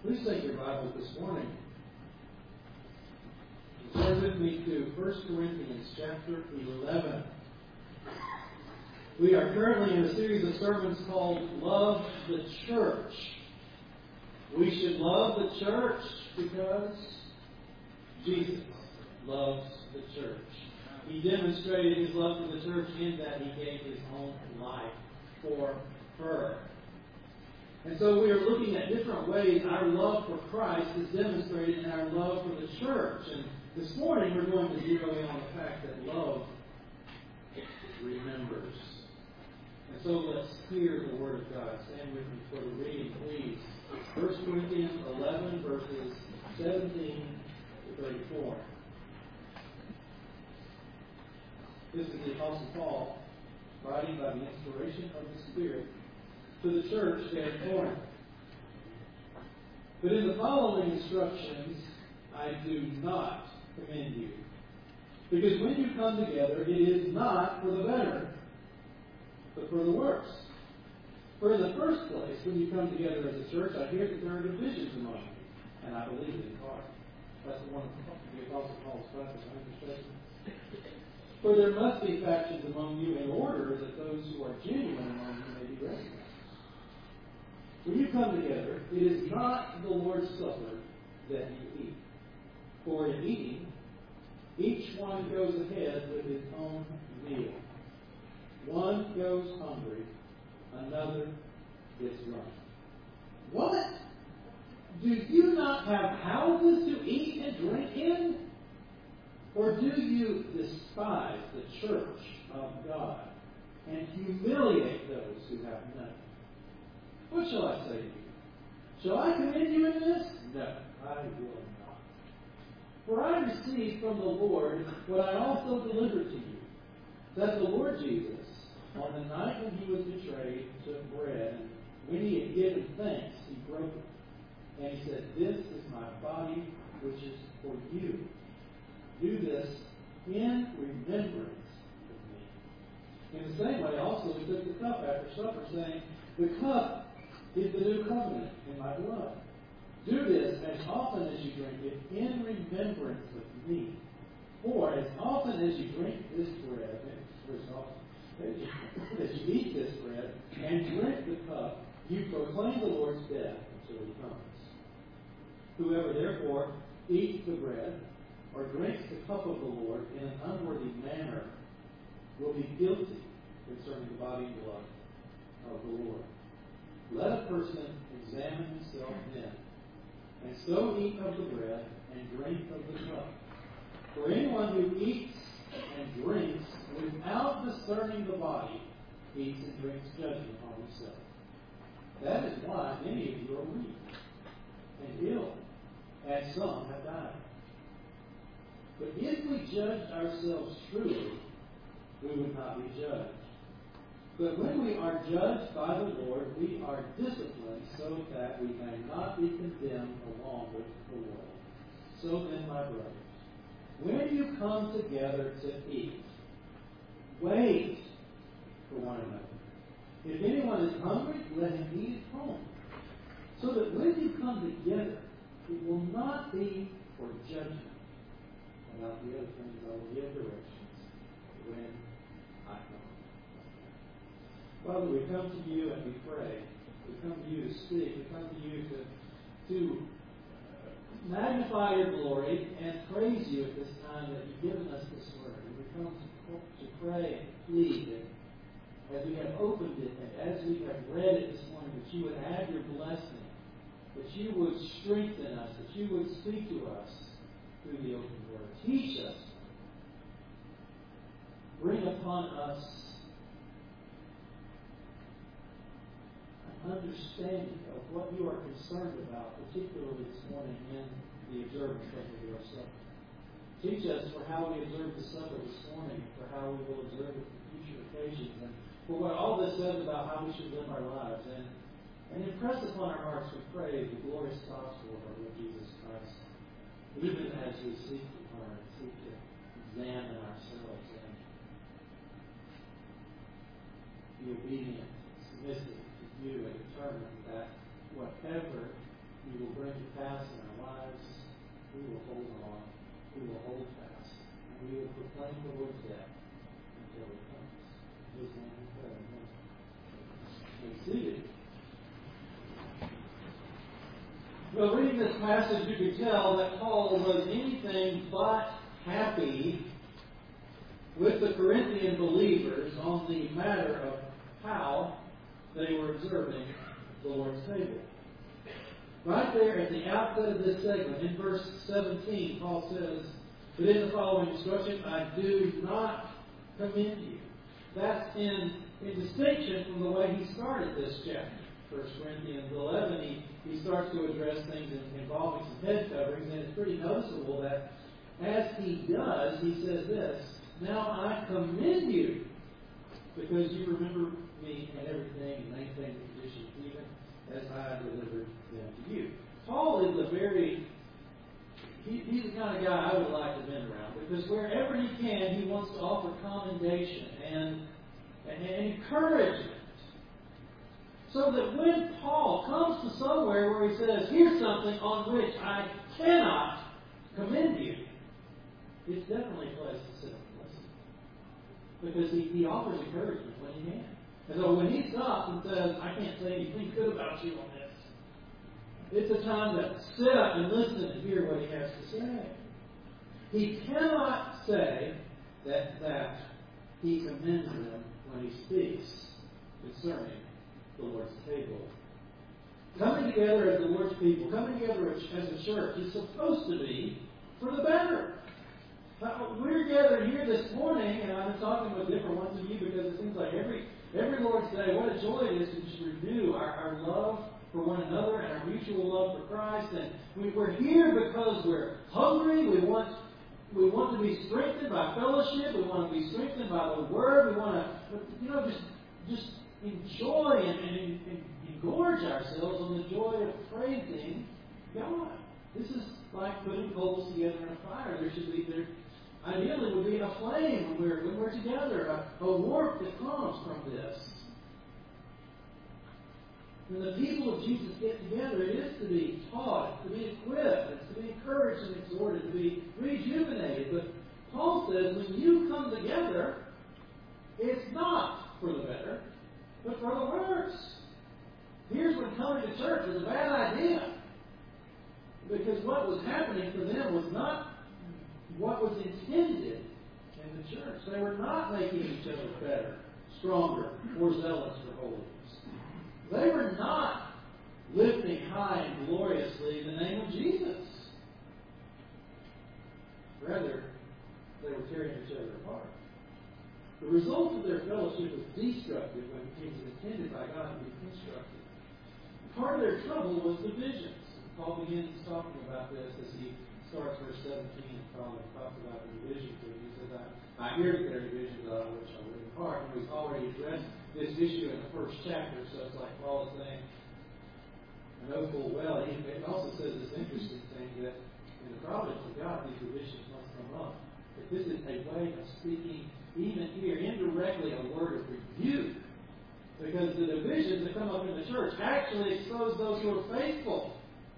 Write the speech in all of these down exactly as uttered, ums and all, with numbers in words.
Please take your Bibles this morning. Turn with me to First Corinthians chapter eleven. We are currently in a series of sermons called Love the Church. We should love the church because Jesus loves the church. He demonstrated His love for the church in that He gave His own life for her. And so we are looking at different ways our love for Christ is demonstrated in our love for the church. And this morning we're going to zero in on the fact that love remembers. And so let's hear the Word of God. Stand with me for the reading, please. First Corinthians eleven, verses seventeen to thirty-four. This is the Apostle Paul writing by the inspiration of the Spirit to the church there in Corinth. But in the following instructions, I do not commend you. Because when you come together, it is not for the better, but for the worse. For in the first place, when you come together as a church, I hear that there are divisions among you. And I believe it in part. That's one of the Apostle Paul's classes, one hundred For there must be factions among you in order that those who are genuine among you may be recognized. When you come together, it is not the Lord's Supper that you eat. For in eating, each one goes ahead with his own meal. One goes hungry, another gets drunk. What? Do you not have houses to eat and drink in? Or do you despise the church of God and humiliate those who have none? What shall I say to you? Shall I commend you in this? No, I will not. For I received from the Lord what I also delivered to you, that the Lord Jesus, on the night when He was betrayed, took bread, and when He had given thanks, He broke it. And He said, "This is my body, which is for you. Do this in remembrance of me." In the same way, also, He took the cup after supper, saying, "The cup is the new covenant in my blood. Do this as often as you drink it in remembrance of me. For as often as you drink this bread, as often as you, as you eat this bread and drink the cup, you proclaim the Lord's death until He comes. Whoever therefore eats the bread or drinks the cup of the Lord in an unworthy manner will be guilty concerning the body and blood of the Lord. Let a person examine himself then, and so eat of the bread and drink of the cup. For anyone who eats and drinks without discerning the body eats and drinks judgment on himself. That is why many of you are weak and ill, and some have died. But if we judged ourselves truly, we would not be judged. But when we are judged by the Lord, we are disciplined so that we may not be condemned along with the world. So then, my brothers, when you come together to eat, wait for one another. If anyone is hungry, let him eat at home, so that when you come together, it will not be for judgment. About the other things, I will give directions when I come. Father, we come to you and we pray. We come to you to speak. We come to you to, to magnify your glory and praise you at this time that you've given us this word. And we come to, to pray and plead that as we have opened it and as we have read it this morning, that you would add your blessing, that you would strengthen us, that you would speak to us through the open word. Teach us. Bring upon us understanding of what you are concerned about, particularly this morning in the observance of the Lord's Supper. Teach us for how we observe the supper this morning, for how we will observe it for future occasions, and for what all this says about how we should live our lives. And, and impress upon our hearts, we pray, the glorious gospel of our Lord Jesus Christ, even as we seek to learn, seek to examine ourselves and be obedient, submissive you and determine that whatever you will bring to pass in our lives, we will hold on, we will hold fast, and we will proclaim the Lord's death until He comes. His name is prayer. Be seated. Well, reading this passage, you can tell that Paul was anything but happy with the Corinthian believers on the matter of how they were observing the Lord's table. Right there at the outset of this segment, in verse seventeen, Paul says, "But in the following instruction, I do not commend you." That's in, in distinction from the way he started this chapter. First Corinthians eleven, he, he starts to address things involving some head coverings, and it's pretty noticeable that as he does, he says this, "Now I commend you, because you remember me and everything and maintain the tradition even as I delivered them to you." Paul is a very, he, he's the kind of guy I would like to have been around, because wherever he can, he wants to offer commendation and, and, and encouragement. So that when Paul comes to somewhere where he says, "Here's something on which I cannot commend you," it's definitely a place to sit and listen. Because he, he offers encouragement when he can. And so when he stops and says, "I can't say anything good about you on this," it's a time to sit up and listen and hear what he has to say. He cannot say that, that he commends them when he speaks concerning the Lord's table. Coming together as the Lord's people, coming together as a church, is supposed to be for the better. Now, we're gathered here this morning, and I've been talking with different ones of you because it seems like every every Lord's Day, what a joy it is to just renew our, our love for one another and our mutual love for Christ. And we, we're here because we're hungry. We want we want to be strengthened by fellowship. We want to be strengthened by the Word. We want to, you know, just just enjoy and, and, and engorge ourselves on the joy of praising God. This is like putting coals together in a fire. There should be there. Ideally, would be a flame when we're, when we're together, a, a warmth that comes from this. When the people of Jesus get together, it is to be taught, to be equipped, it's to be encouraged and exhorted, to be rejuvenated. But Paul says when you come together, it's not for the better, but for the worse. Here's when coming to church was a bad idea. Because what was happening for them was not what was intended in the church. They were not making each other better, stronger, more zealous for holiness. They were not lifting high and gloriously the name of Jesus. Rather, they were tearing each other apart. The result of their fellowship was destructive when it was intended by God to be constructive. Part of their trouble was divisions. Paul begins talking about this as he starts verse seventeen and following, talks about the divisions. He says, I, I hear that there are divisions out of which I live apart. And he's already addressed this issue in the first chapter, so it's like Paul is saying, I know full well. He also says this interesting thing that in the providence of God, these divisions must come up. That this is a way of speaking, even here, indirectly, a word of rebuke. Because the divisions that come up in the church actually expose those who are faithful.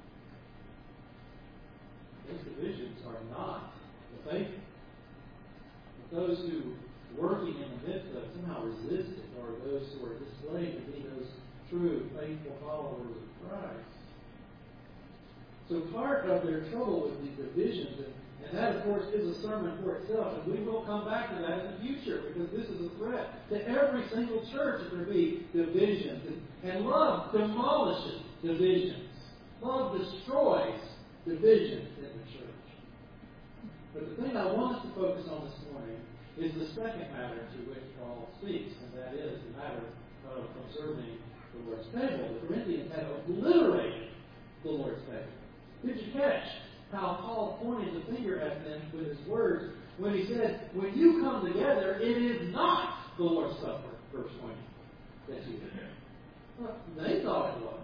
Those divisions are not the faithful. But those who, working in the midst of, somehow resist it, or those who are displayed to be those true, faithful followers of Christ. So part of their trouble with these divisions, and, and that, of course, is a sermon for itself, and we will come back to that in the future, because this is a threat to every single church that there be divisions. And, and love demolishes divisions. Love destroys divisions in the church. But the thing I want us to focus on this morning is the second matter to which Paul speaks, and that is the matter of observing the Lord's table. The Corinthians had obliterated the Lord's table. Did you catch how Paul pointed the finger at them with his words when he said, when you come together, it is not the Lord's Supper, verse twenty, that you do. Well, they thought it was.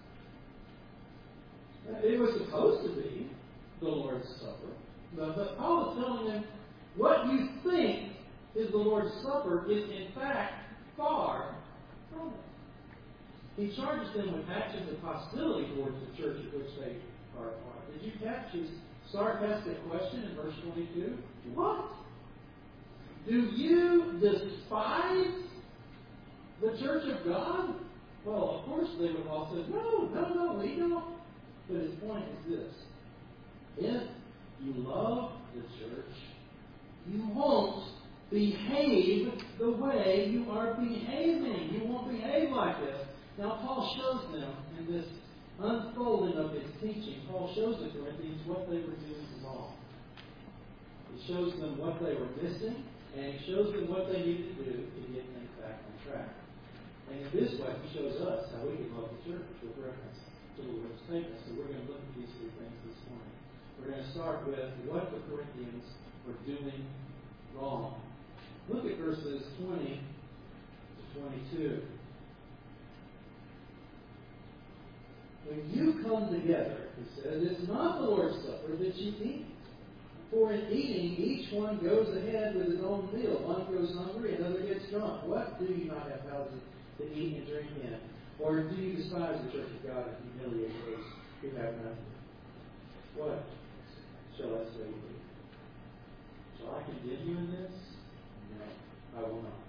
It was supposed to be the Lord's Supper. But, but Paul is telling them, what you think is the Lord's Supper is in fact far from it. He charges them with actions of hostility towards the church at which they catch his sarcastic question in verse twenty-two? What? Do you despise the church of God? Well, of course they would all say, no, no, no, we don't. But his point is this. If you love the church, you won't behave the way you are behaving. You won't behave like this. Now, Paul shows them in this unfolding of his teaching, Paul shows the Corinthians what they were doing wrong. He shows them what they were missing, and he shows them what they needed to do to get things back on track. And in this way, he shows us how we can love the church with reference to the Lord's statement. So we're going to look at these three things this morning. We're going to start with what the Corinthians were doing wrong. Look at verses twenty to twenty-two. When you come together, he says, it's not the Lord's Supper that you eat. For in eating, each one goes ahead with his own meal. One goes hungry, another gets drunk. What? Do you not have houses to eat and drink in? Or do you despise the church of God and humiliate those who have nothing? What shall I say to you? Shall I condemn you in this? No, I will not.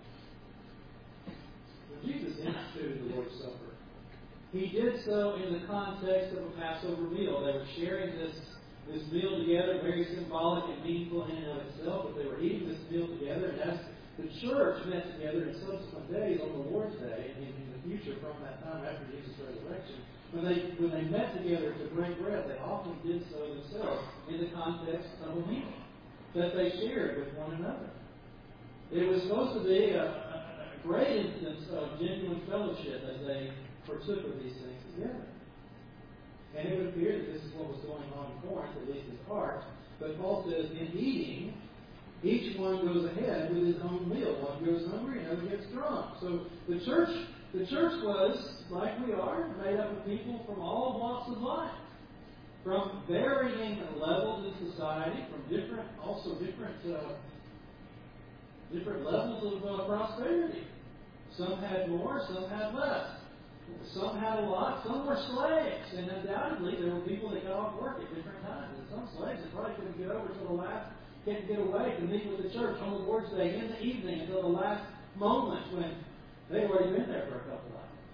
When Jesus instituted the Lord's Supper, he did so in the context of a Passover meal. They were sharing this, this meal together, very symbolic and meaningful in and of itself, but they were eating this meal together, and as the church met together in subsequent days on the Lord's Day, and in the future from that time after Jesus' resurrection, when they, when they met together to break bread, they often did so themselves in the context of a meal that they shared with one another. It was supposed to be a, a, a great instance of genuine fellowship as they partook of these things together. And it would appear that this is what was going on in Corinth, at least in part. But Paul says, in eating, each one goes ahead with his own meal. One goes hungry, another gets drunk. So the church, the church was, like we are, made up of people from all walks of life, from varying levels in society, from different, also different, uh, different levels of uh, prosperity. Some had more, some had less. Some had a lot, some were slaves, and undoubtedly there were people that got off work at different times. And some slaves that probably couldn't get over till the last, couldn't get away to meet with the church on the Lord's Day in the evening until the last moment when they'd already been there for a couple hours.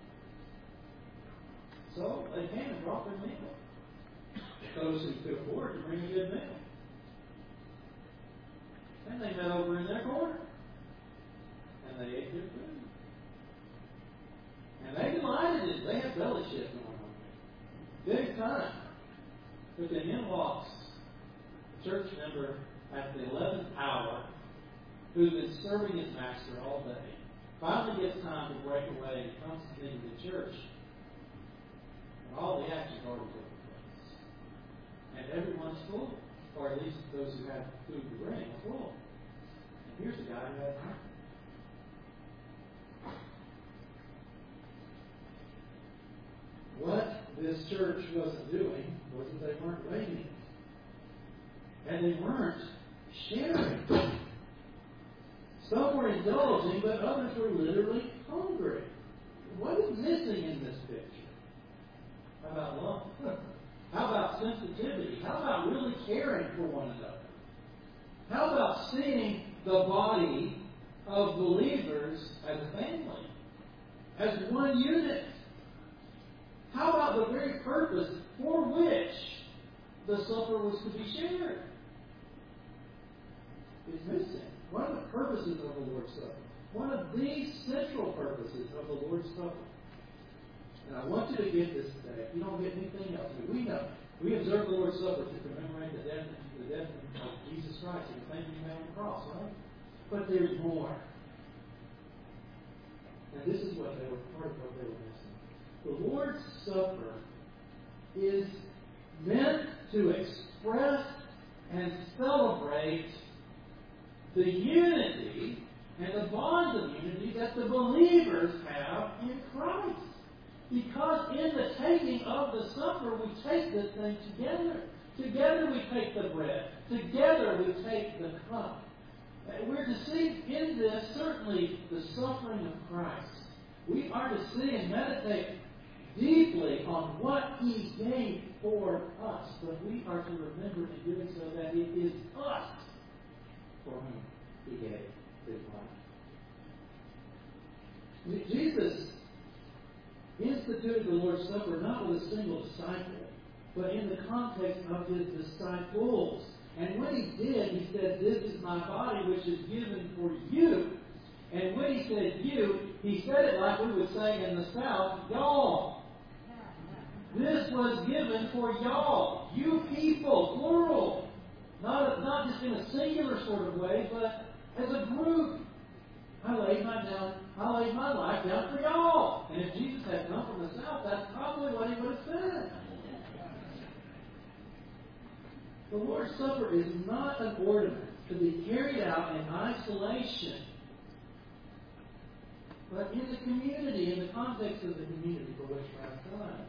So they came and brought their meal. Those who could afford to bring a good meal. And they met over in their corner. And they ate their food. And they delighted in it. They had fellowship going on. Big time. But then in walks a church member at the eleventh hour who's been serving his master all day. Finally gets time to break away and comes into the church. And all the action's already taken place. And everyone's full. Or at least those who have food to bring are full. And here's the guy who had nothing. What this church wasn't doing was that they weren't waiting. And they weren't sharing. Some were indulging, but others were literally hungry. What is missing in this picture? How about love? How about sensitivity? How about really caring for one another? How about seeing the body of believers as a family? As one unit? How about the very purpose for which the supper was to be shared? It's missing. One of the purposes of the Lord's Supper. One of the central purposes of the Lord's Supper. And I want you to get this today. If you don't get anything else, we know. We observe the Lord's Supper to commemorate the death, the death of Jesus Christ and the thing He made on the cross, right? But there's more. And this is what they were part of what they were missing. The Lord's Supper is meant to express and celebrate the unity and the bond of unity that the believers have in Christ. Because in the taking of the supper, we take this thing together. Together we take the bread. Together we take the cup. We're to see in this, certainly, the suffering of Christ. We are to see and meditate deeply on what He gave for us. But we are to remember in doing so that it is us for whom He gave His life. Jesus instituted the Lord's Supper not with a single disciple, but in the context of His disciples. And when He did, He said, "This is my body which is given for you." And when He said you, He said it like we would say in the South, y'all. This was given for y'all. You people, plural. Not, not just in a singular sort of way, but as a group. I laid my down, I laid my life down for y'all. And if Jesus had come from the South, that's probably what He would have said. The Lord's Supper is not an ordinance to be carried out in isolation, but in the community, in the context of the community for which Christ died.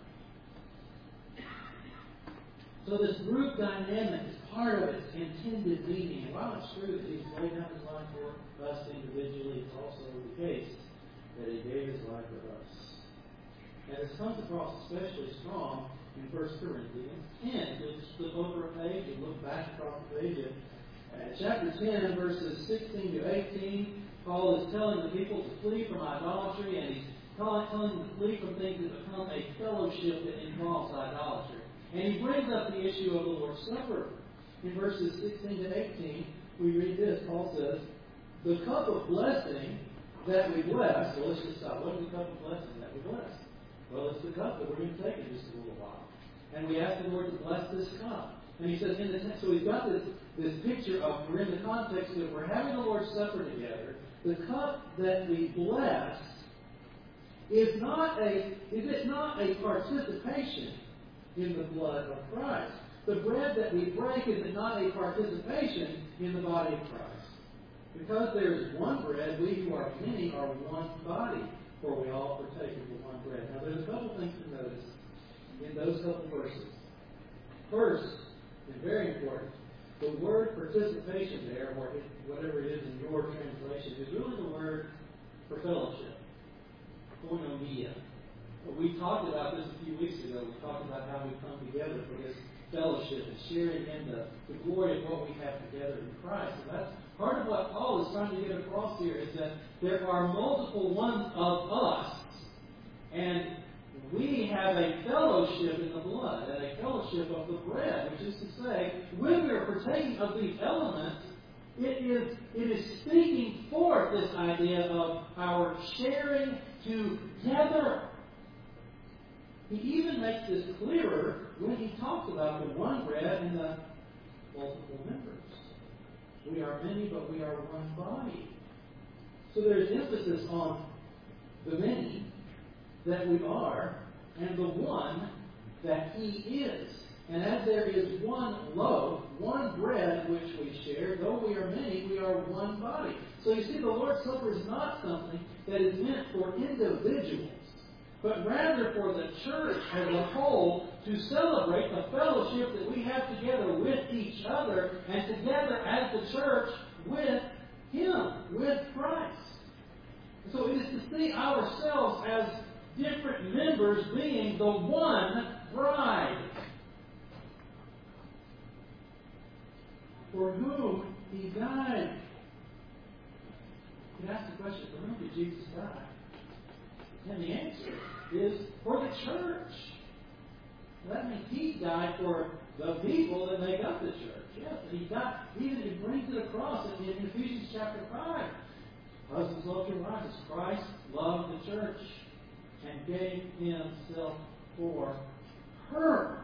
So this group dynamic is part of its intended meaning. And while it's true that He's laid down His life for us individually, it's also the case that He gave His life for us. And this comes across especially strong in First Corinthians ten. You'll just flip over a page and look back across the page at uh, chapter ten, verses sixteen to eighteen. Paul is telling the people to flee from idolatry, and he's telling them to flee from things that become a fellowship that involves idolatry. And he brings up the issue of the Lord's Supper. In verses sixteen to eighteen, we read this. Paul says, "The cup of blessing that we bless," well, let's just stop. What is the cup of blessing that we bless? Well, it's the cup that we're going to take in just a little while. And we ask the Lord to bless this cup. And he says, in the text, so we've got this, this picture of, we're in the context of we're having the Lord's Supper together. The cup that we bless is not a, is it not a participation in the blood of Christ? The bread that we break, is it not a participation in the body of Christ? Because there is one bread, we who are many are one body, for we all partake of the one bread. Now, there's a couple things to notice in those couple verses. First, and very important, the word participation there, or whatever it is in your translation, is really the word for fellowship, koinonia. We talked about this a few weeks ago. We talked about how we come together for this fellowship and sharing in the, the glory of what we have together in Christ. And that's part of what Paul is trying to get across here, is that there are multiple ones of us, and we have a fellowship in the blood and a fellowship of the bread, which is to say, when we are partaking of these elements, it is, it is speaking forth this idea of our sharing together. He even makes this clearer when he talks about the one bread and the multiple members. We are many, but we are one body. So there's emphasis on the many that we are and the one that He is. And as there is one loaf, one bread which we share, though we are many, we are one body. So you see, the Lord's Supper is not something that is meant for individuals, but rather for the church as a whole to celebrate the fellowship that we have together with each other and together as the church with Him, with Christ. So it is to see ourselves as different members being the one bride, for whom He died. You can ask the question, for whom did Jesus die? And the answer is for the church. That means He died for the people that make up the church. Yes, He died. He, he brings it across in, in Ephesians chapter five. Husbands, love your wives as Christ loved the church and gave Himself for her.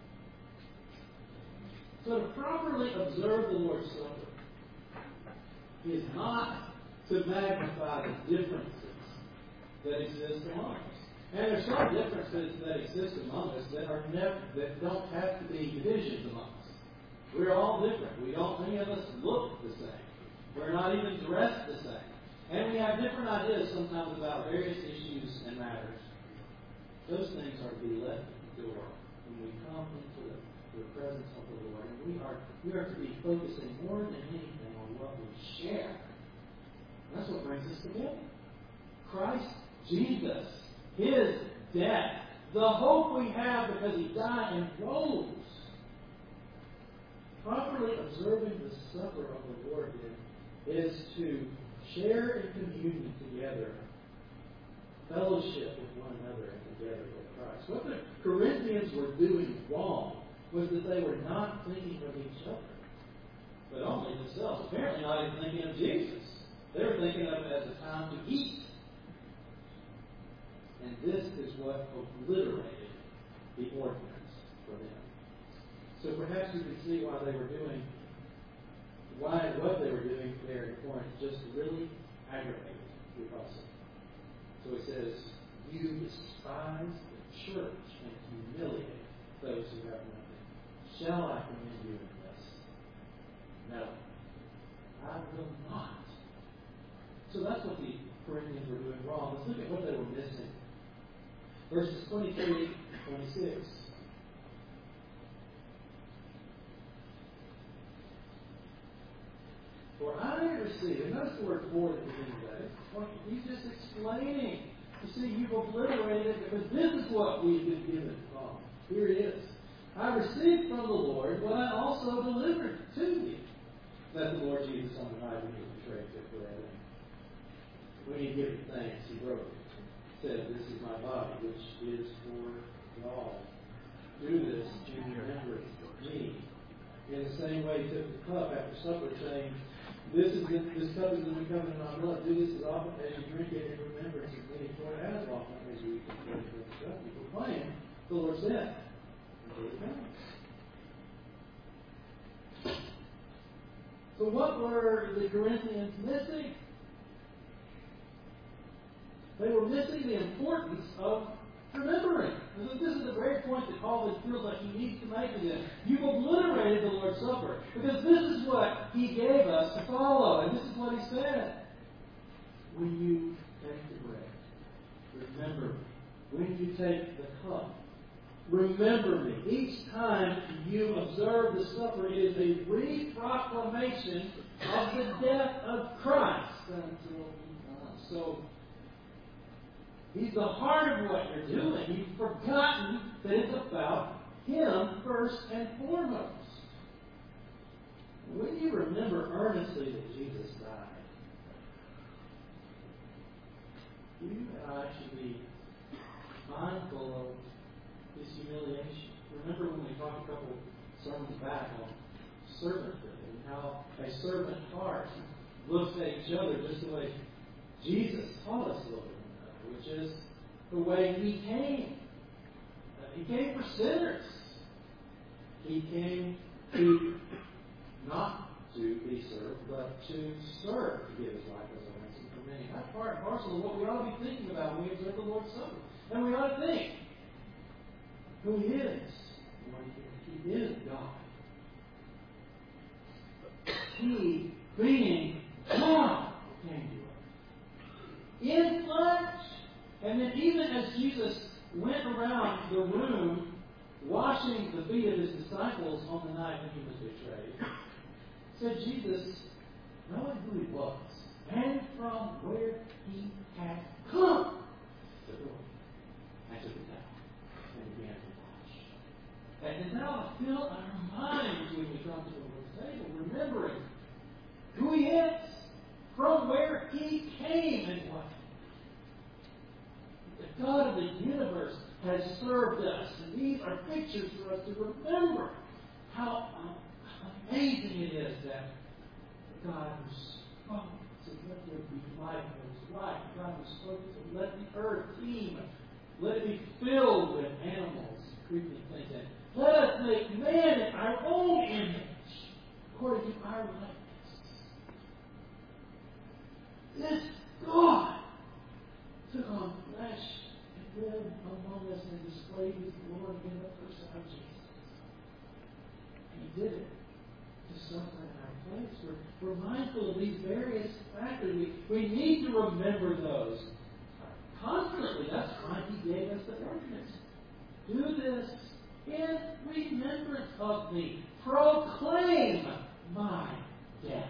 So to properly observe the Lord's Supper is not to magnify the differences that exist among us. And there's some differences that exist among us that are never, that don't have to be divisions among us. We're all different. We don't, many of us look the same. We're not even dressed the same. And we have different ideas sometimes about various issues and matters. Those things are to be left at the door when we come into the, the presence of the Lord. And we are, we are to be focusing more than anything on what we share. That's what brings us together. Christ Jesus, His death the hope we have because He died and rose. Properly observing the supper of the Lord, then, is to share in communion together, fellowship with one another, and together with Christ. What the Corinthians were doing wrong was that they were not thinking of each other, but only themselves. Apparently not even thinking of Jesus. They were thinking of it as a time to eat. And this is what obliterated the ordinance for them. So perhaps you can see why they were doing, why what they were doing there in Corinth just really aggravated the apostle. So he says, you despise the church and humiliate those who have nothing. Shall I commend you in this? No, I will not. So that's what the Corinthians were doing wrong. Let's look at what they were missing. Verses twenty-three and twenty-six. For I received, and notice the word for at the beginning of that. He's just explaining. You see, you've obliterated it because this is what we've been given. Oh, here it is. I received from the Lord what I also delivered to you. That the Lord Jesus on the night when He was betrayed took bread. When He gave thanks, He broke it. Said, this is my body, which is for y'all. Do this in remembrance of me. In the same way, He took the cup after supper, saying, This is the, this cup is the new covenant in my blood. Do this as often as you drink it in remembrance of me. For as often as you eat the bread and drink the cup, you proclaim the Lord's death until He comes. So what were the Corinthians missing? They were missing the importance of remembering. This is the very point that Paul feels like he needs to make to them. You've obliterated the Lord's Supper. Because this is what He gave us to follow. And this is what He said. When you take the bread, remember me. When you take the cup, remember me. Each time you observe the supper, it is a re-proclamation of the death of Christ until He comes. So, He's the heart of what you're doing. You've forgotten that it's about Him first and foremost. When you remember earnestly that Jesus died, you and I should be mindful of His humiliation. Remember when we talked a couple sermons back on servanthood and how a servant heart looks at each other just the way Jesus taught us to look at which is the way He came. Uh, he came for sinners. He came to not to be served, but to serve, to give His life as a ransom for many. That's part and parcel of what we ought to be thinking about when we observe the Lord's Supper. And we ought to think who He is. He is God. He, being God, came to us in flesh. And then even as Jesus went around the room washing the feet of His disciples on the night when He was betrayed, said Jesus, knowing who He was and from where He had come, took the robe and took the towel and began to wash. And now fill our minds when we come to the Lord's table, remembering who He is, from where He came, and what the God of the universe has served us. And these are pictures for us to remember how amazing it is that God who spoke to let there be life, there was life. God who spoke to let the earth teem, let it be filled with animals, creeping things. And let us make man in our own image, according to our likeness. This God took on flesh and lived among us and displayed His glory in the person of Jesus. He did it to suffer in our place. We're, we're mindful of these various factors. We, we need to remember those constantly. That's why He gave us the ordinance. Do this in remembrance of me. Proclaim my death.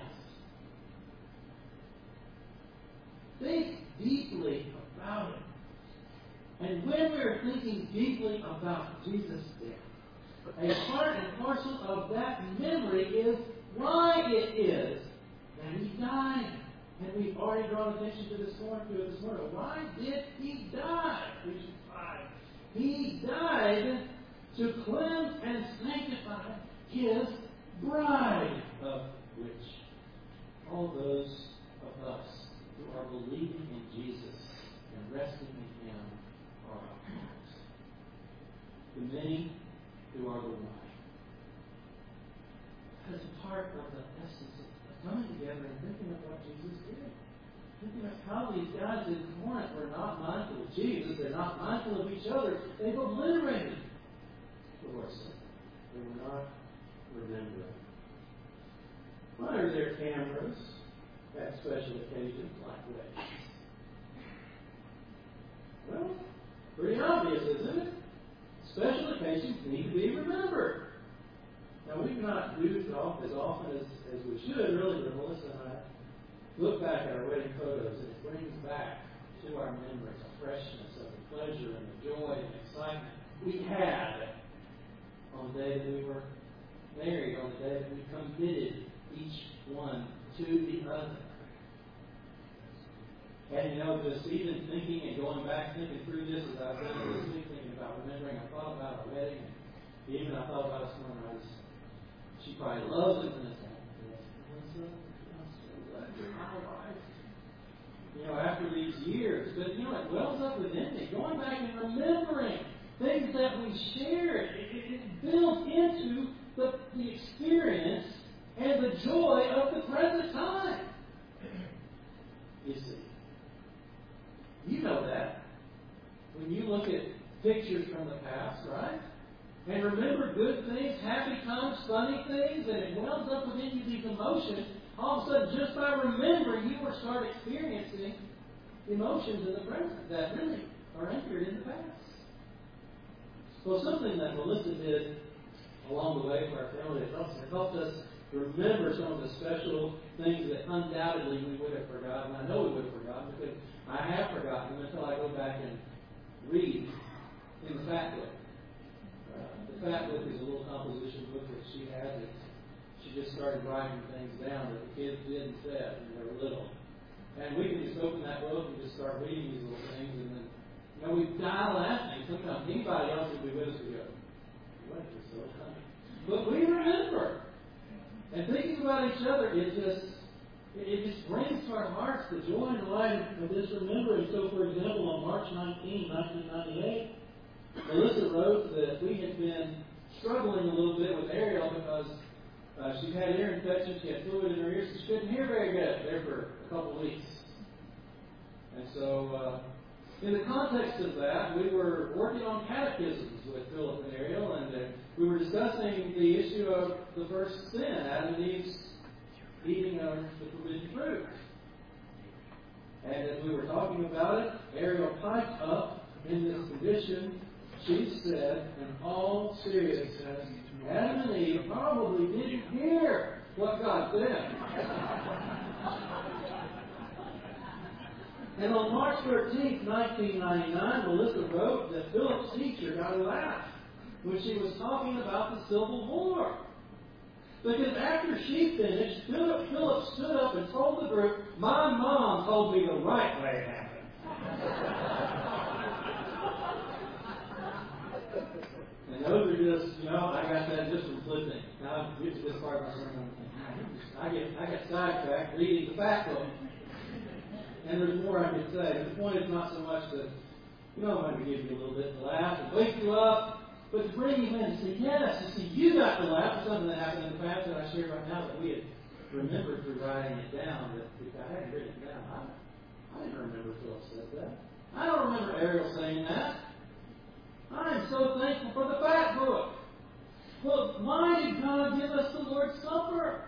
Think deeply about it. And when we are thinking deeply about Jesus' death, a part and parcel of that memory is why it is that He died. And we've already drawn attention to this morning. To it this morning. Why did He die? Ephesians five. He died to cleanse and sanctify His bride, of which all those of us who are believing in Jesus and resting in Him are a part. The many who are the one. That is a part of the essence of coming together and thinking of what Jesus did. Thinking of how these guys in Corinth were not mindful of Jesus. They're not mindful of each other. They've obliterated the Lord's Supper. They were not remembering. Why are there cameras at special occasions like weddings? Well, pretty obvious, isn't it? Special occasions need to be remembered. Now, we do not do it as often as, as we should, really, but Melissa and I look back at our wedding photos, and it brings back to our memories a freshness of the pleasure and the joy and excitement we had on the day that we were married, on the day that we committed each one to the other. And, you know, just even thinking and going back, thinking through this as I've done this week, thinking about remembering, I thought about our wedding, and even I thought about this morning, I was, she probably loves it when it's happening. My life. You know, after these years, but you know, it wells up within me, going back and remembering things that we shared. It, it, it builds into the, the experience and the joy of the present time. You see, you know that when you look at pictures from the past, right? And remember good things, happy times, funny things, and it wells up within you these emotions. All of a sudden, just by remembering, you will start experiencing emotions in the present that really are anchored in the past. Well, something that Melissa did along the way for our family has helped, helped us remember some of the special things that undoubtedly we would have forgotten. I know we would have forgotten because I have forgotten them until I go back and read in the Fat Book. Uh, the Fat Book is a little composition book that she had. That she just started writing things down that the kids did and said when they were little. And we can just open that book and just start reading these little things, and then, you know, we die laughing. Sometimes anybody else would be with us, we go, what is so funny? But we remember. And thinking about each other, it just it just brings to our hearts the joy and delight of this remembering. So, for example, on March nineteenth, nineteen ninety-eight, Melissa wrote that we had been struggling a little bit with Ariel because uh, she had ear infection, she had fluid in her ears, so she couldn't hear very good there for a couple of weeks. And so, uh, in the context of that, we were working on catechisms with Philip and Ariel, and uh, we were discussing the issue of the first sin, Adam and Eve's eating of the forbidden fruit. And as we were talking about it, Ariel piped up in this condition. She said, in all seriousness, Adam and Eve probably didn't hear what God said. And on March thirteenth, nineteen ninety-nine, Melissa wrote that Philip's teacher got a laugh when she was talking about the Civil War. Because after she finished, Philip, Philip stood up and told the group, my mom told me the right way it happened. And those are just, you know, I got that just from flipping. Now, I get to this part of my sermon, I get, I got sidetracked reading the Fat Book. And there's more I could say. But the point is not so much that, you know, I'm going to give you a little bit to laugh and wake you up, but to bring you in and say, yes, you see, you got to laugh at something that happened in the past that I share right now that we had remembered through writing it down, that if I hadn't written it down, I, I didn't remember Philip said that. I don't remember Ariel saying that. I am so thankful for the Fat Book. Well, why did God give us the Lord's Supper?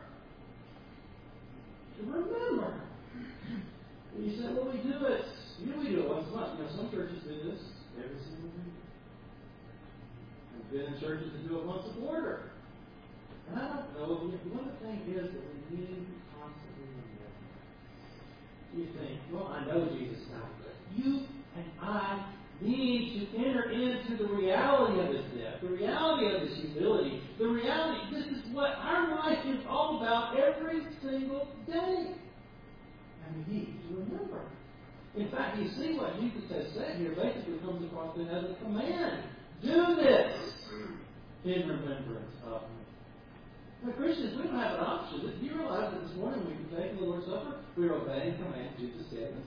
To remember. And you say, well, we do it. You know, we do it once a month. You know, some churches do this every single week. I've been in churches that do it once a quarter. And I don't know. One of the things is that we need to constantly remember. You think, well, I know Jesus died, but you and I need to enter into the reality of His death, the reality of His humility, the reality. This is what our life is all about every single day. And we need to remember. In fact, you see what Jesus has said here basically comes across it as a command. Do this in remembrance of me. Now, Christians, we don't have an option. Do you realize that this morning when we take the Lord's Supper, we're obeying the command Jesus gave us?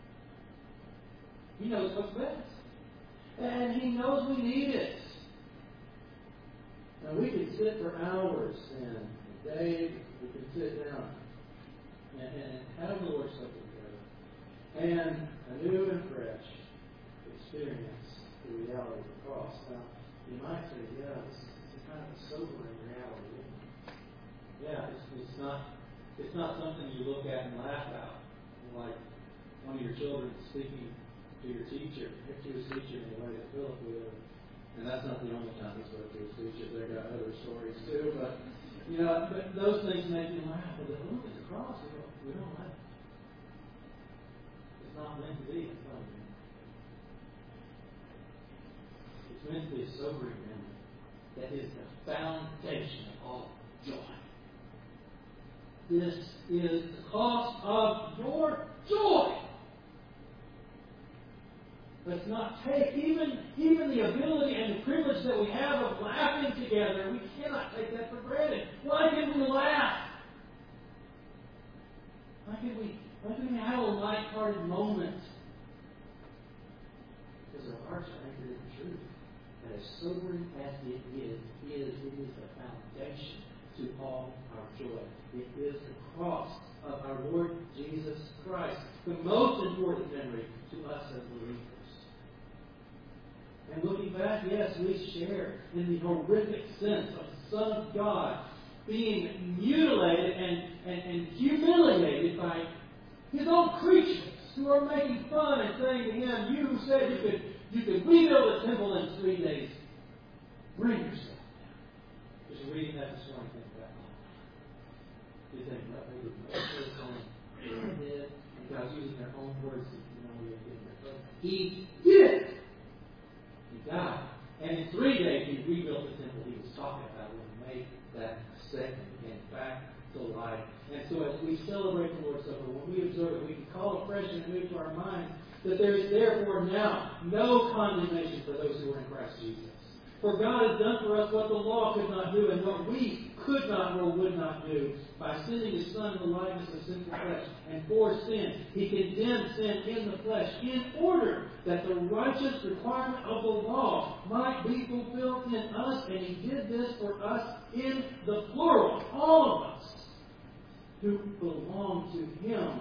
He knows what's best. And He knows we need it. Now, we could sit for hours and a day, we could sit down and, and have the Lord's Supper together. And anew and fresh experience the reality of the cross. Now, you might say, yeah, it's, it's a kind of a sobering reality, isn't it? Yeah, it's, it's not it's not something you look at and laugh at. Like one of your children speaking to your teacher, to his teacher in the way that Philip would. And that's not the only time he spoke to his teacher. They've got other stories too. But, you know, but those things make you laugh. But look at the cross. We don't, we don't laugh. It's not meant to be. It's not meant. It's meant to be a sobering memory that is the foundation of all joy. This is the cost of your joy. Let's not take even, even the ability and the privilege that we have of laughing together. We cannot take that for granted. Why can we laugh? Why can we, why can we have a light-hearted moment? Because our hearts are anchored in the truth. And as sobering as it is, is it is the foundation to all our joy. It is the cross of our Lord Jesus Christ, the most important memory to us as believers. And looking back, yes, we share in the horrific sense of the Son of God being mutilated and, and, and humiliated by His own creatures who are making fun and saying to Him, you who said you could, you could rebuild the temple in three days, bring yourself down. Just reading that this morning, think about that. You think, no, they didn't know. They did. And God's using their own words to, you know, we are getting their clothes. He did. He died. And in three days he rebuilt the temple he was talking about when he made that statement again back to life. And so as we celebrate the Lord's Supper, when we observe it, we can call afresh and anew to our minds that there is therefore now no condemnation for those who are in Christ Jesus. For God has done for us what the law could not do and what we could not or would not do by sending His Son in the likeness of sinful flesh. And for sin, He condemned sin in the flesh in order that the righteous requirement of the law might be fulfilled in us. And He did this for us in the plural, all of us who belong to Him.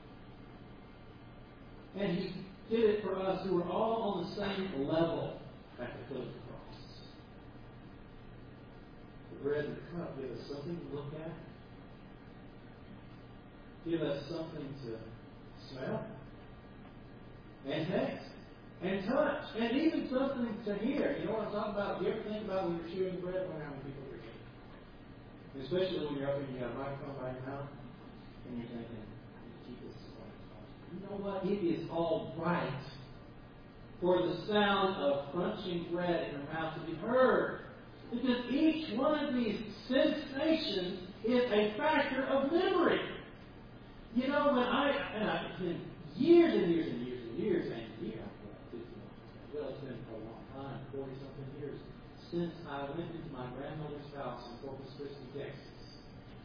And He did it for us who are all on the same level at the foot of the cross. The bread and the cup give us something to look at. Give us something to smell and taste and touch and even something to hear. You know what I'm talking about? Do you ever think about when you're chewing bread, when how many people are eating? Especially when you're up and you got a microphone by your mouth and you're thinking, keep this quiet. You know what? It is all right for the sound of crunching bread in your mouth to be heard. Because each one of these sensations is a factor of memory. You know, when I, and I, it's been years and years and years and years and years, well, it's been a long time, forty-something years, since I went into my grandmother's house in Corpus Christi, Texas.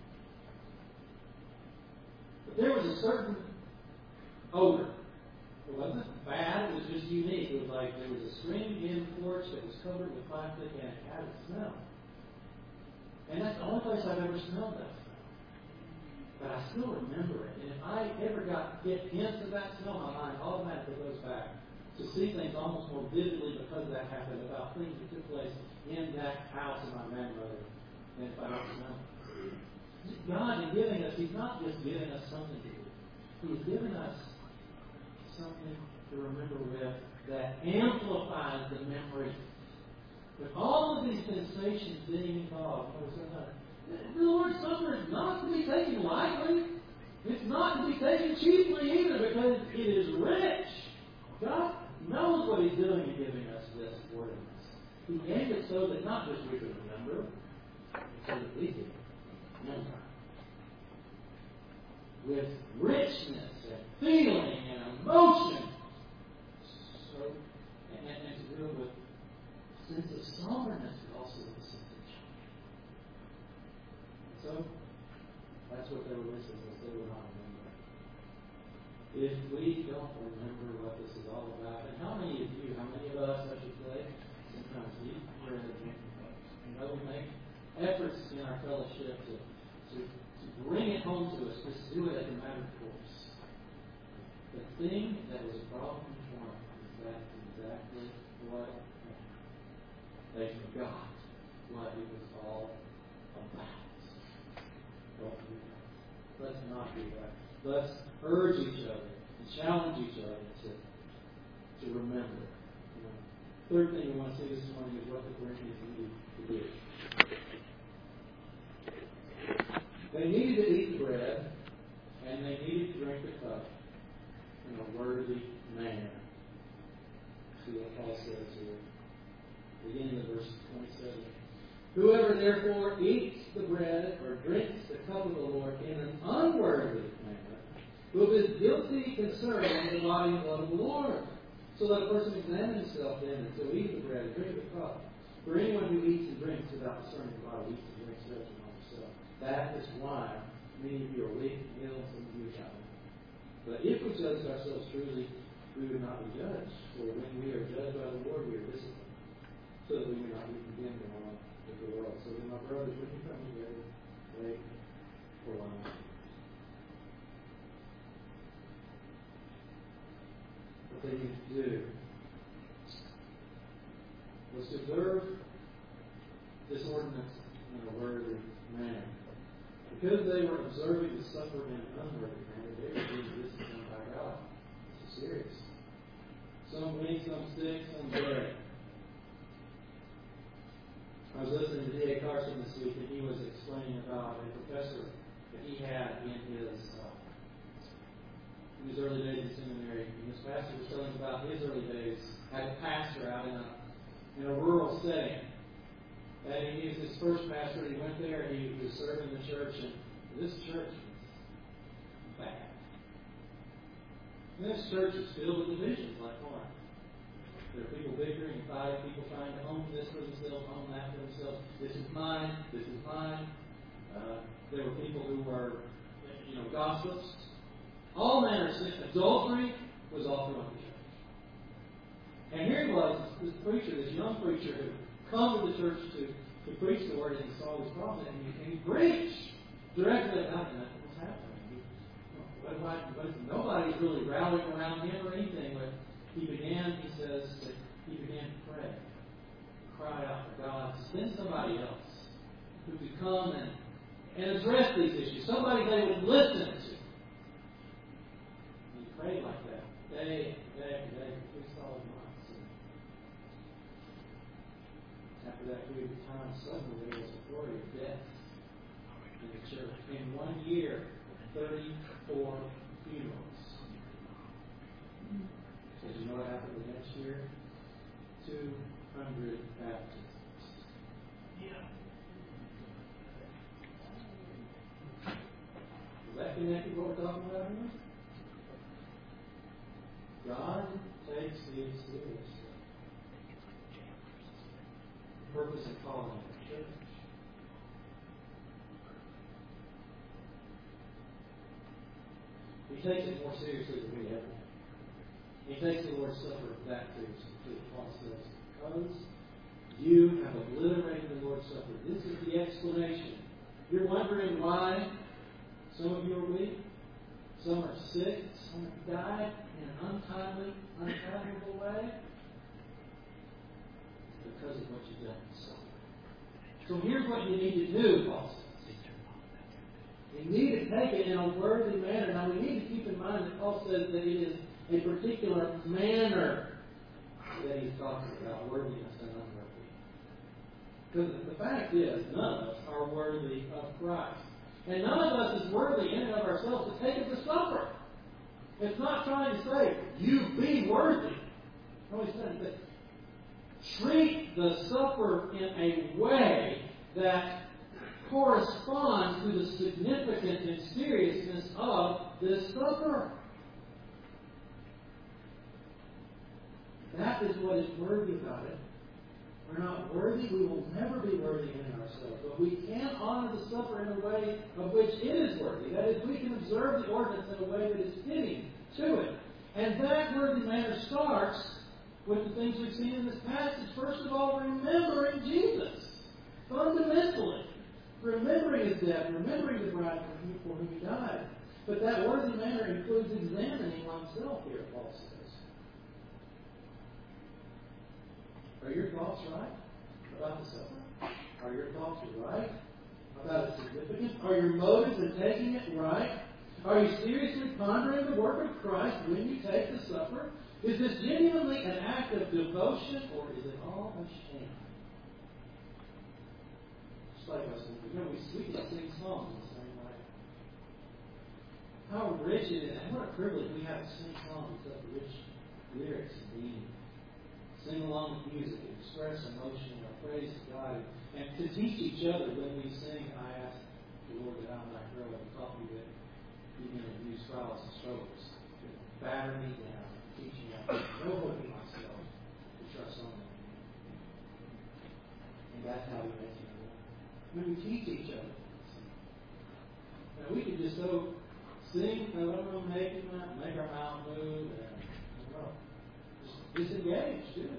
But there was a certain odor. It wasn't bad, it was just unique. It was like there was a screened-in porch that was covered with plastic and it had a smell. And that's the only place I've ever smelled that smell. But I still remember it. And if I ever got get hints of that smell, my mind automatically goes back to see things almost more vividly because that happened, about things that took place in that house of my grandmother than if I don't smell it. God, in giving us, He's not just giving us something to do. He's given us something to remember with that amplifies the memory. With all of these sensations being involved, the Lord's Supper is not to be taken lightly. It's not to be taken cheaply either, because it is rich. God knows what what He's doing in giving us this ordinance. He gave it so that not just we could remember, but so that we could remember. With richness and feeling and emotion. So, and, and, and to do it with a sense of somberness, but also with a sense of joy. So, that's what they were missing, was they were not remembering. If we don't remember what this is all about, and how many of you, how many of us, I should say, sometimes we are in a drinking club. You know, we make efforts in our fellowship to, to bring it home to us, just do it as a matter of course. The thing that was a problem for them is that's exactly what they forgot what it was all about. Don't do that. Let's not do that. Let's urge each other and challenge each other to, to remember. You know. Third thing we want to see this morning is what the Corinthians needed to do. They needed to eat the bread, and they needed to drink the cup in a worthy manner. See what Paul says here. Beginning of verse twenty-seven. Whoever therefore eats the bread or drinks the cup of the Lord in an unworthy manner will be guilty concerning the body and blood of the Lord. So let a person examine himself then, and so eat the bread and drink the cup. For anyone who eats and drinks without discerning the body eats and drinks judgment on himself. That is why many of you are weak and ill, and some of you are dying. But if we judge ourselves truly, we would not be judged. For when we are judged by the Lord, we are disciplined, so that we may not be condemned along with the world. So then, my brothers, when you come together, wait for one another. What they need to do was to observe this ordinance in a worthy manner. Because they were observing the supper in an unworthy manner, they were being disciplined by God. This is serious. Some wheat, some stick, some bread. I was listening to D A Carson this week, and he was explaining about a professor that he had in his uh, in his early days in seminary. And this pastor was telling about his early days as a pastor out in a in a rural setting. And he was his first pastor, and he went there, and he was serving the church, and this church was bad. And this church is filled with divisions like Corinth. There are people bickering and fighting, people trying to own this for themselves, own that for themselves. This is mine, this is mine. Uh, there were people who were, you know, gossips. All manner of sin. Adultery was all throughout the church. And here he was, this preacher, this young preacher who come to the church to, to preach the word, and he saw this problem, and he, and he preached directly about it. What's happening? He, what, what, what, nobody's really rallying around him or anything, but he began, he says, that he began to pray, cry out for God to send somebody else who could come and, and address these issues, somebody they would listen to. And he prayed like that, day after day after day, for three solid months. After that period of time, suddenly there was a flurry of death in the church. In one year, thirty-four funerals. So you know what happened the next year? two hundred baptisms. Yeah. Is that connected to what we're talking about here? God takes these seriously. Purpose and calling of the church. He takes it more seriously than we ever do. He takes the Lord's Supper that seriously, too. Paul says, because you have obliterated the Lord's Supper. This is the explanation. You're wondering why some of you are weak, some are sick, some have died in an untimely, unfathomable way. Because of what you've done in supper. So here's what you need to do, Paul says. You need to take it in a worthy manner. Now we need to keep in mind that Paul says that it is a particular manner that he's talking about, worthiness and unworthy. Because the fact is, none of us are worthy of Christ. And none of us is worthy in and of ourselves to take it to supper. It's not trying to say, you be worthy. No, he said that treat the supper in a way that corresponds to the significance and seriousness of this supper. That is what is worthy about it. We're not worthy. We will never be worthy in ourselves. But we can honor the supper in a way of which it is worthy. That is, we can observe the ordinance in a way that is fitting to it. And that worthy manner starts with the things we've seen in this passage. First of all, remembering Jesus. Fundamentally. Remembering His death. Remembering the bride for whom He died. But that worthy manner includes examining oneself here, Paul says. Are your thoughts right about the supper? Are your thoughts right about its significance? Are your motives in taking it right? Are you seriously pondering the work of Christ when you take the supper? Is this genuinely an act of devotion, or is it all a sham? Just like us, you know, we, we can sing songs in the same way. How rich it is, and what a privilege we have to sing songs with such rich lyrics and meaning. Sing along with music, express emotion, or praise to God, and to teach each other when we sing. I ask the Lord that I might grow and taught me that even in these trials and struggles, to batter me down, teach me how to know what in myself, to trust on Him. And that's how we make it. When we teach each other. Now we can just so sing, I don't know, make it, make our mouth move, and I don't know. Disengaged, too.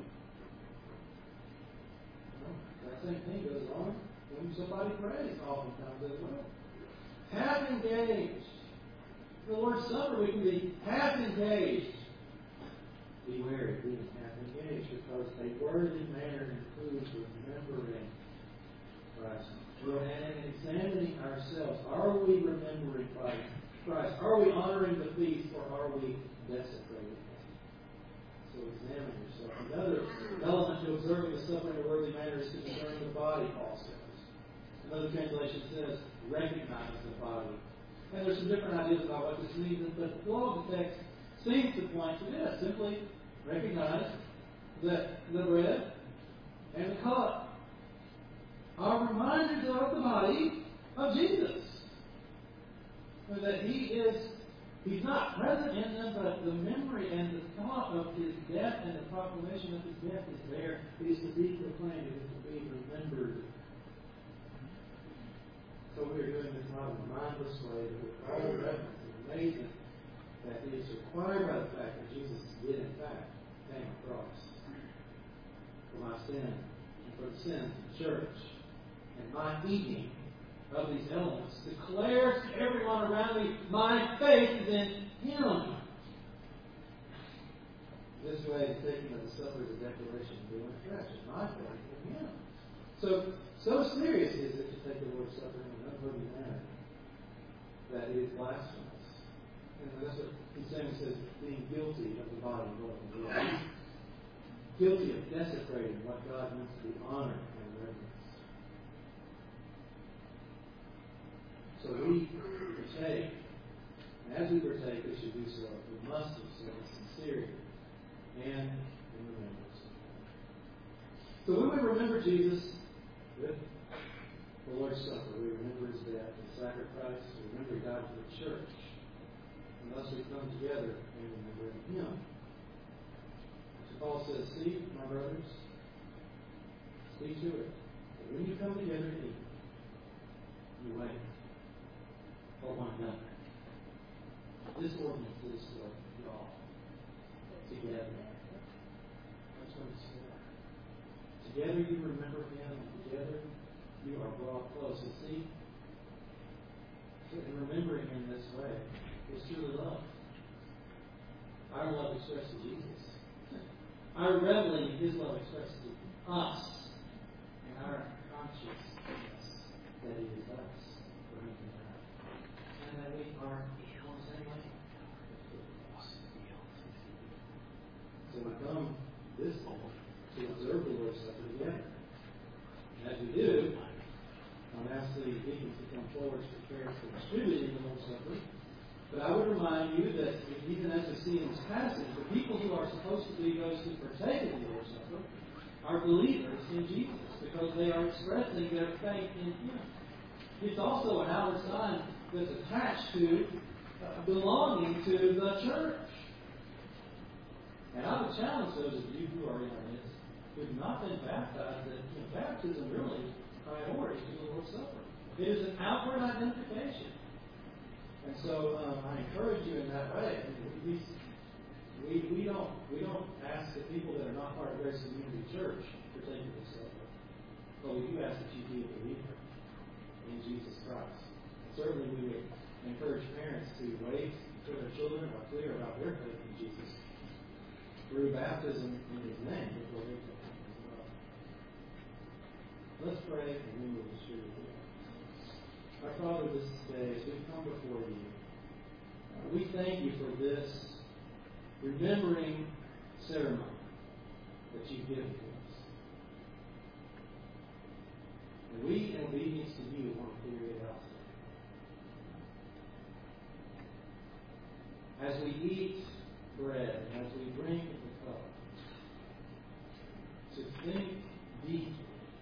Well, that same thing goes on when somebody prays, oftentimes as well. Half engaged. The Lord's Supper, we can be half engaged. Be wary of being half engaged, because a worthy manner includes remembering Christ. And examining ourselves. Are we remembering Christ? Are we honoring the feast, or are we desecrating? So examine yourself. Another element to observing the supper in a worthy manner is to discern the body, Paul says. Another translation says, recognize the body. And there's some different ideas about what this means, but the flow of the text seems to point to this. Simply recognize that the bread and the cup are reminders of the body of Jesus. And that He is He's not present in them, but the memory and the thought of His death and the proclamation of His death is there. It is to be proclaimed. It is to be remembered. So we are doing this not in a mindless way, but with all reverence. It's amazing that it is required by the fact that Jesus did, in fact, pay on the cross for my sin and for the sins of the church. And my eating of these elements declares to everyone around me, my faith is in Him. This way, the taking of the supper is a declaration of doing flesh, and my faith in Him. So, so serious is it to take the Lord's Supper in an unworthy manner that it is blasphemous. And that's what he's saying. He says, being guilty of the body and blood of the Lord. Guilty of desecrating what God means to be honored and reverenced. So we partake, and as we partake, we should do so. We must do so in sincerity and in remembrance. So when we remember Jesus with the Lord's Supper, we remember His death and sacrifice. We remember He died for the church. And thus we come together and remember Him. So Paul says, see, my brothers, see to it that when you come together to eat, you wait for one another. This ordinance is for y'all. Together. That's what it's for. Together you remember Him, and together you are brought close. And see, in remembering Him this way is truly love. Our love expressed to Jesus. Our reveling in His love expressed to us. And our consciousness that it is us. And that we are on the same way. So we come this day to observe the Lord's Supper together. And as we do, I'll ask the deacons to come forward to prepare for distributing the Lord's Supper. But I would remind you that even as we see in this passage, the people who are supposed to be those who partake of the Lord's Supper are believers in Jesus because they are expressing their faith in Him. It's also an outward sign that's attached to uh, belonging to the church. And I would challenge those of you who are in our midst who have not been baptized that you know, baptism really is priority to the Lord's Supper. It is an outward identification. And so um, I encourage you in that way. We, we, we don't we don't ask the people that are not part of Grace Community Church to take the supper. But we do ask that you be a believer in Jesus Christ. And certainly we would encourage parents to wait until their children are clear about their faith in Jesus through baptism in His name before they come as well. Let's pray and then we'll distribute it. Our Father, this day, as we come before you, uh, we thank you for this remembering ceremony that you've given to us. And we, in obedience to you, want to carry it out. As we eat bread, as we drink the cup, to think deeply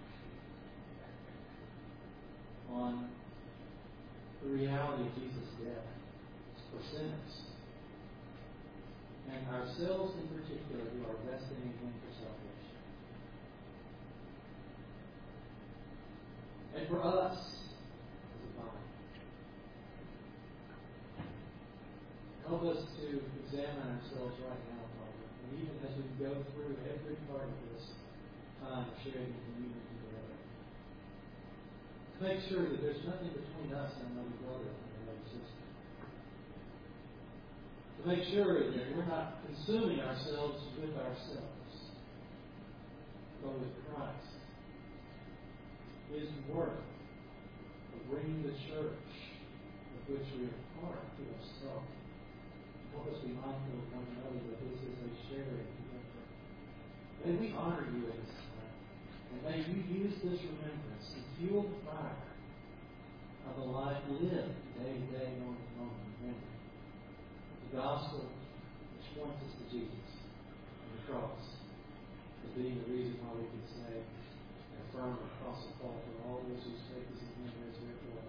on the reality of Jesus' death for sinners, and ourselves in particular who are resting in Him for salvation. And for us as a body, help us to examine ourselves right now, Father, and even as we go through every part of this time of sharing the communion together, to make sure that there's nothing between us and another brother and another sister. To make sure that we're not consuming ourselves with ourselves, but with Christ. His work of bringing the church of which we are part to ourselves. Help us be mindful of one another that this is a sharing together. May we honor you in this time. And may you use this remembrance to fuel the fire of a life lived day to day, moment to moment. Remember the gospel which points us to Jesus and the cross as being the reason why we can say and affirm the cross of Paul for all those whose faith is in Him resurrected.